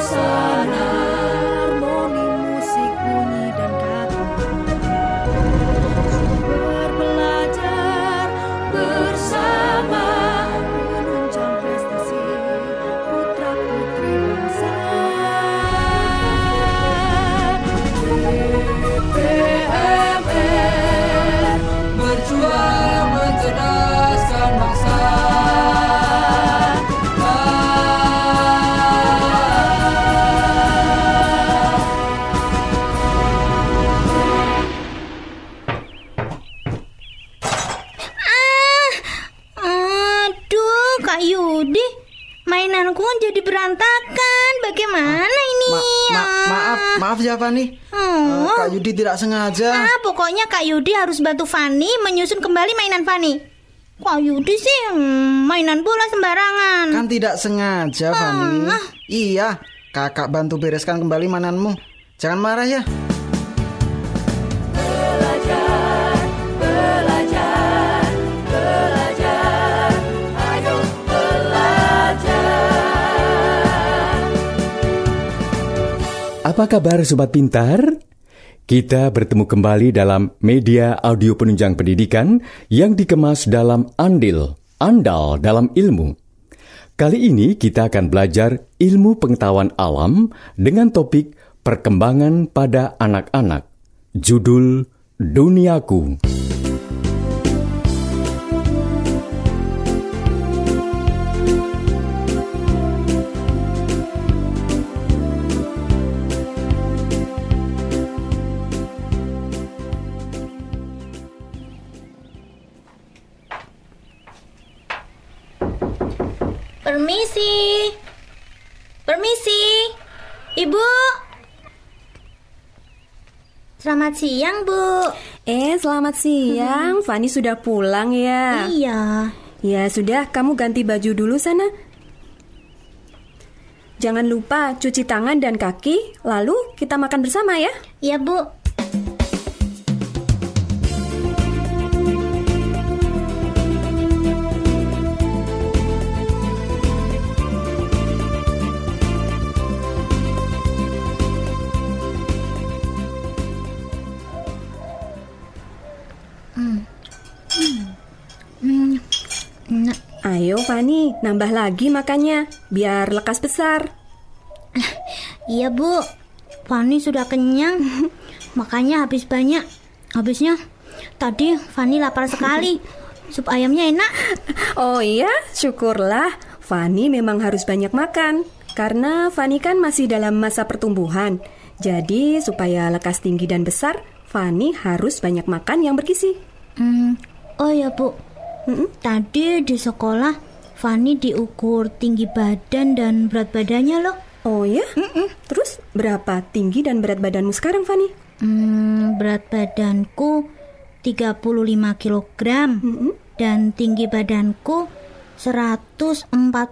suasana, harmoni musik bunyi dan kata. Berbelajar bersama, menunjang prestasi putra putri bangsa. DPMR berjuang mencerdaskan bangsa. Aduh, Kak Yudi, mainanku jadi berantakan. Bagaimana ini? Maaf ya Fani. Kak Yudi tidak sengaja. Pokoknya Kak Yudi harus bantu Fani menyusun kembali mainan Fani. Kak Yudi sih mainan bola sembarangan. Kan tidak sengaja Fani. Iya, kakak bantu bereskan kembali mainanmu. Jangan marah ya. Belajar, belajar, belajar, ayo belajar. Apa kabar Sobat Pintar? Kita bertemu kembali dalam media audio penunjang pendidikan yang dikemas dalam andil, andal dalam ilmu. Kali ini kita akan belajar ilmu pengetahuan alam dengan topik perkembangan pada anak-anak. Judul Duniaku. Permisi, Ibu. Selamat siang, Bu. Selamat siang. Fani sudah pulang ya? Iya. Ya sudah, kamu ganti baju dulu sana. Jangan lupa cuci tangan dan kaki, lalu kita makan bersama ya. Iya, Bu. Ayo Fani, nambah lagi makannya, biar lekas besar. Iya, Bu. Fani sudah kenyang. Makanya habis banyak. Habisnya tadi Fani lapar sekali. Sup ayamnya enak. Oh iya, syukurlah. Fani memang harus banyak makan, karena Fani kan masih dalam masa pertumbuhan. Jadi supaya lekas tinggi dan besar, Fani harus banyak makan yang bergizi. Oh ya, Bu. Tadi di sekolah Fani diukur tinggi badan dan berat badannya loh. Oh ya? Terus berapa tinggi dan berat badanmu sekarang, Fani? Berat badanku 35 kilogram dan tinggi badanku 145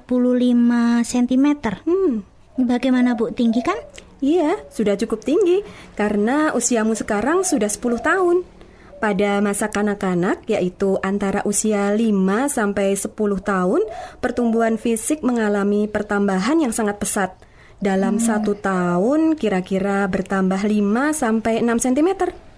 cm. Bagaimana, Bu? Tinggi kan? Iya, sudah cukup tinggi karena usiamu sekarang sudah 10 tahun. Pada masa kanak-kanak, yaitu antara usia 5 sampai 10 tahun, pertumbuhan fisik mengalami pertambahan yang sangat pesat. Dalam 1 tahun kira-kira bertambah 5 sampai 6 cm.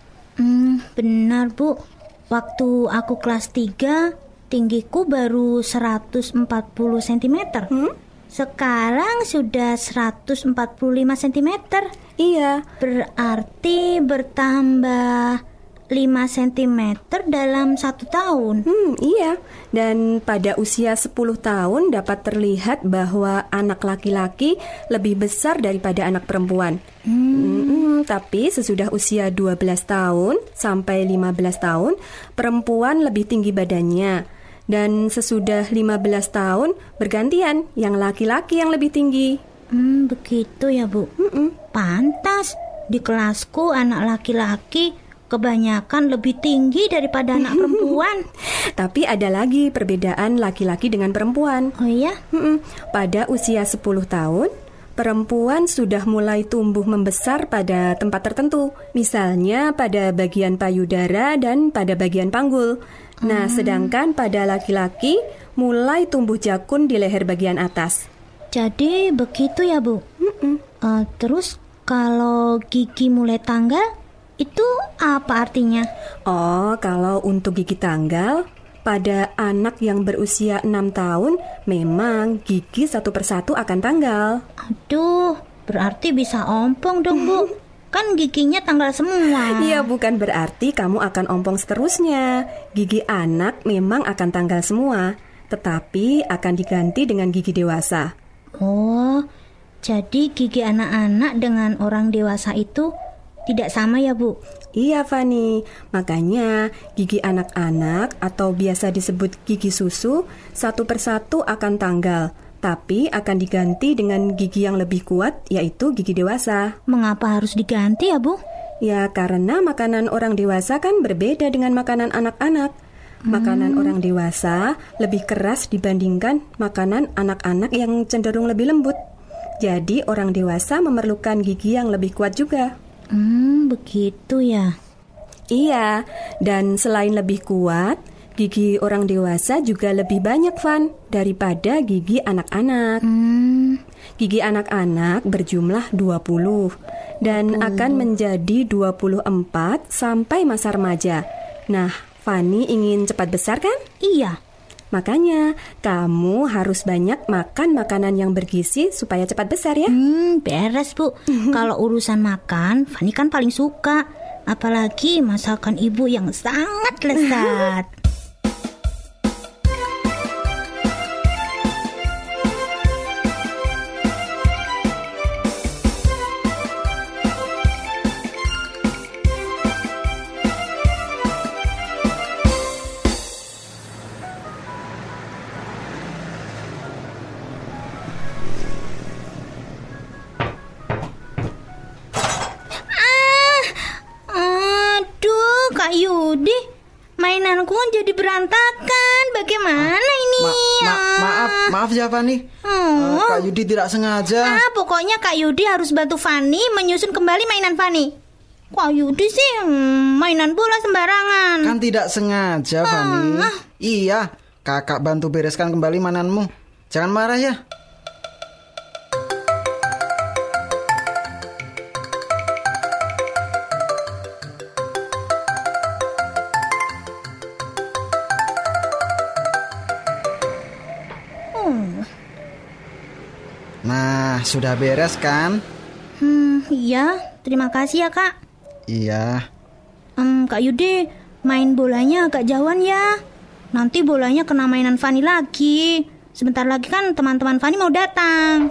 Benar, Bu. Waktu aku kelas 3, tinggiku baru 140 cm. Sekarang sudah 145 cm. Iya. Berarti bertambah 5 cm dalam 1 tahun. Iya. Dan pada usia 10 tahun dapat terlihat bahwa anak laki-laki lebih besar daripada anak perempuan. Tapi sesudah usia 12 tahun sampai 15 tahun, perempuan lebih tinggi badannya. Dan sesudah 15 tahun bergantian, yang laki-laki yang lebih tinggi. Begitu ya, Bu. Pantas di kelasku anak laki-laki kebanyakan lebih tinggi daripada anak perempuan. Tapi ada lagi perbedaan laki-laki dengan perempuan. Oh iya? Pada usia 10 tahun, perempuan sudah mulai tumbuh membesar pada tempat tertentu. Misalnya pada bagian payudara dan pada bagian panggul. Nah, sedangkan pada laki-laki mulai tumbuh jakun di leher bagian atas. Jadi begitu ya, Bu? Terus kalau gigi mulai tanggal, itu apa artinya? Oh, kalau untuk gigi tanggal, pada anak yang berusia 6 tahun, memang gigi satu persatu akan tanggal. Aduh, berarti bisa ompong dong, Bu. Kan giginya tanggal semua. Iya, bukan berarti kamu akan ompong seterusnya. Gigi anak memang akan tanggal semua, tetapi akan diganti dengan gigi dewasa. Oh, jadi gigi anak-anak dengan orang dewasa itu tidak sama ya, Bu? Iya, Fani. Makanya gigi anak-anak atau biasa disebut gigi susu satu persatu akan tanggal, tapi akan diganti dengan gigi yang lebih kuat, yaitu gigi dewasa. Mengapa harus diganti ya, Bu? Ya, karena makanan orang dewasa kan berbeda dengan makanan anak-anak. Makanan orang dewasa lebih keras dibandingkan makanan anak-anak yang cenderung lebih lembut. Jadi orang dewasa memerlukan gigi yang lebih kuat juga. Begitu ya. Iya, dan selain lebih kuat, gigi orang dewasa juga lebih banyak, Van, daripada gigi anak-anak. Gigi anak-anak berjumlah 20 dan akan menjadi 24 sampai masa remaja. Nah, Fani ingin cepat besar kan? Iya. Makanya kamu harus banyak makan makanan yang bergizi supaya cepat besar ya. Beres, Bu. Kalau urusan makan, Fani kan paling suka. Apalagi masakan ibu yang sangat lezat. Kak Yudi, mainanku jadi berantakan. Bagaimana ini? Maaf ya Fani. Kak Yudi tidak sengaja. Pokoknya Kak Yudi harus bantu Fani menyusun kembali mainan Fani. Kak Yudi sih mainan bola sembarangan. Kan tidak sengaja Fani. Iya, kakak bantu bereskan kembali mainanmu. Jangan marah ya. Nah, sudah beres kan? Iya, terima kasih ya Kak. Iya. Kak Yudi, main bolanya agak jauhan ya. Nanti bolanya kena mainan Fani lagi. Sebentar lagi kan teman-teman Fani mau datang.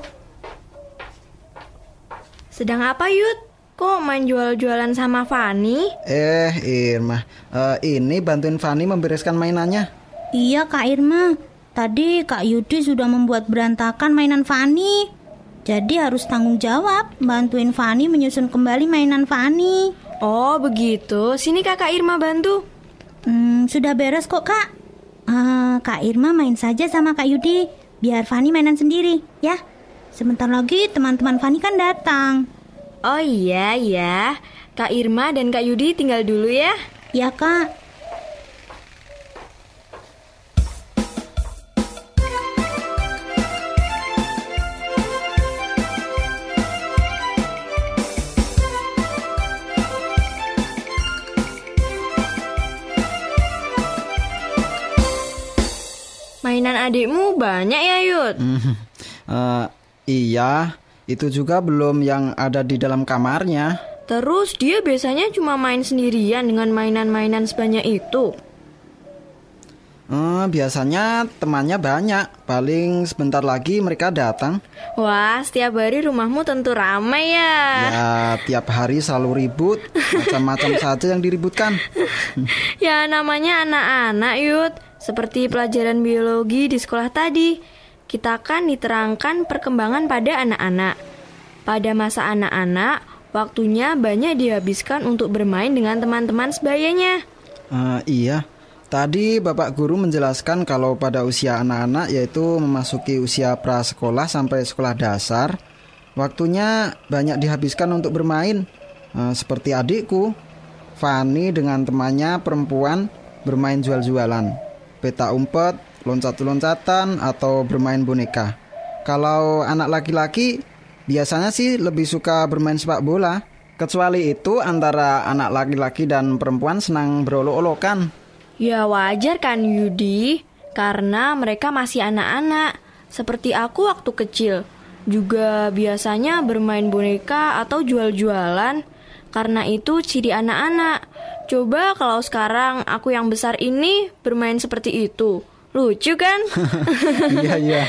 Sedang apa, Yud? Kok main jual-jualan sama Fani? Irma, ini bantuin Fani membereskan mainannya. Iya Kak Irma, tadi Kak Yudi sudah membuat berantakan mainan Fani. Jadi harus tanggung jawab bantuin Fani menyusun kembali mainan Fani. Oh begitu, sini kakak Irma bantu. Sudah beres kok Kak. Kak Irma main saja sama Kak Yudi, biar Fani mainan sendiri ya. Sebentar lagi teman-teman Fani kan datang. Oh iya, Kak Irma dan Kak Yudi tinggal dulu ya. Ya Kak. Mainan adikmu banyak ya, Yud? Iya, itu juga belum yang ada di dalam kamarnya. Terus dia biasanya cuma main sendirian dengan mainan-mainan sebanyak itu? Biasanya temannya banyak. Paling sebentar lagi mereka datang. Wah, setiap hari rumahmu tentu ramai ya. Ya, tiap hari selalu ribut. Macam-macam saja yang diributkan. Ya, namanya anak-anak, Yud. Seperti pelajaran biologi di sekolah tadi, kita akan diterangkan perkembangan pada anak-anak. Pada masa anak-anak, waktunya banyak dihabiskan untuk bermain dengan teman-teman sebayanya. Iya, tadi Bapak Guru menjelaskan kalau pada usia anak-anak, yaitu memasuki usia prasekolah sampai sekolah dasar, waktunya banyak dihabiskan untuk bermain. Seperti adikku, Fani dengan temannya perempuan bermain jual-jualan, peta umpet, loncat-loncatan, atau bermain boneka. Kalau anak laki-laki biasanya sih lebih suka bermain sepak bola. Kecuali itu antara anak laki-laki dan perempuan senang berolok-olokan. Ya wajar kan Yudi, karena mereka masih anak-anak. Seperti aku waktu kecil, juga biasanya bermain boneka atau jual-jualan. Karena itu ciri anak-anak. Coba kalau sekarang aku yang besar ini bermain seperti itu. Lucu kan? Iya.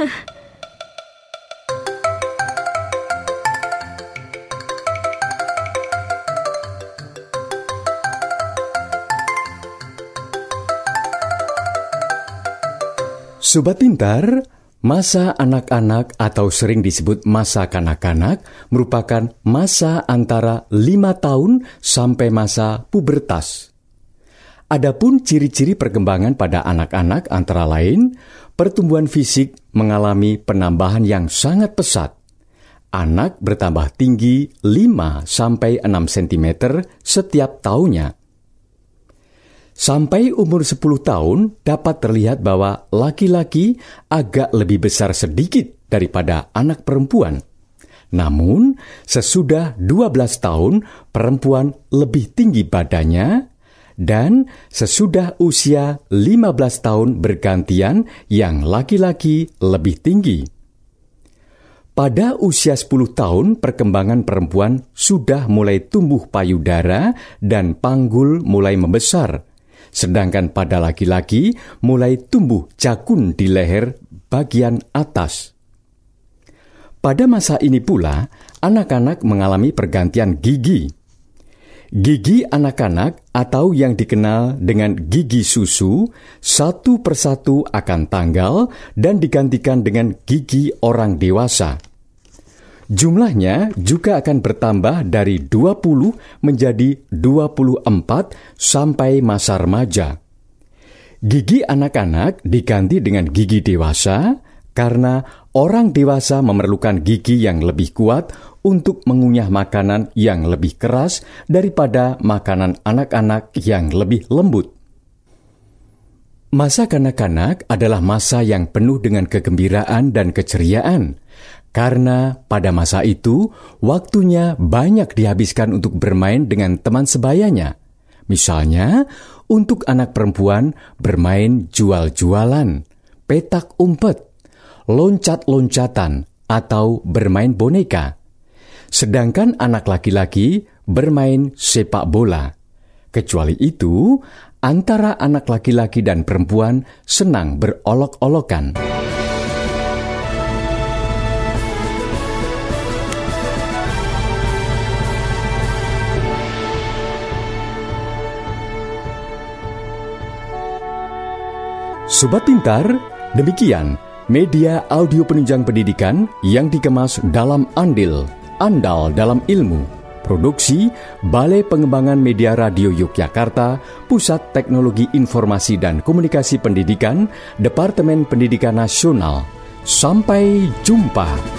Sobat Pintar, masa anak-anak atau sering disebut masa kanak-kanak merupakan masa antara 5 tahun sampai masa pubertas. Adapun ciri-ciri perkembangan pada anak-anak antara lain, pertumbuhan fisik mengalami penambahan yang sangat pesat. Anak bertambah tinggi 5 sampai 6 cm setiap tahunnya. Sampai umur 10 tahun dapat terlihat bahwa laki-laki agak lebih besar sedikit daripada anak perempuan. Namun, sesudah 12 tahun perempuan lebih tinggi badannya, dan sesudah usia 15 tahun bergantian yang laki-laki lebih tinggi. Pada usia 10 tahun perkembangan perempuan sudah mulai tumbuh payudara dan panggul mulai membesar. Sedangkan pada laki-laki mulai tumbuh jakun di leher bagian atas. Pada masa ini pula, anak-anak mengalami pergantian gigi. Gigi anak-anak atau yang dikenal dengan gigi susu, satu persatu akan tanggal dan digantikan dengan gigi orang dewasa. Jumlahnya juga akan bertambah dari 20 menjadi 24 sampai masa remaja. Gigi anak-anak diganti dengan gigi dewasa karena orang dewasa memerlukan gigi yang lebih kuat untuk mengunyah makanan yang lebih keras daripada makanan anak-anak yang lebih lembut. Masa kanak-kanak adalah masa yang penuh dengan kegembiraan dan keceriaan. Karena pada masa itu, waktunya banyak dihabiskan untuk bermain dengan teman sebayanya. Misalnya, untuk anak perempuan bermain jual-jualan, petak umpet, loncat-loncatan, atau bermain boneka. Sedangkan anak laki-laki bermain sepak bola. Kecuali itu, antara anak laki-laki dan perempuan senang berolok-olokan. Sobat Pintar, demikian media audio penunjang pendidikan yang dikemas dalam andil, andal dalam ilmu. Produksi Balai Pengembangan Media Radio Yogyakarta, Pusat Teknologi Informasi dan Komunikasi Pendidikan, Departemen Pendidikan Nasional. Sampai jumpa.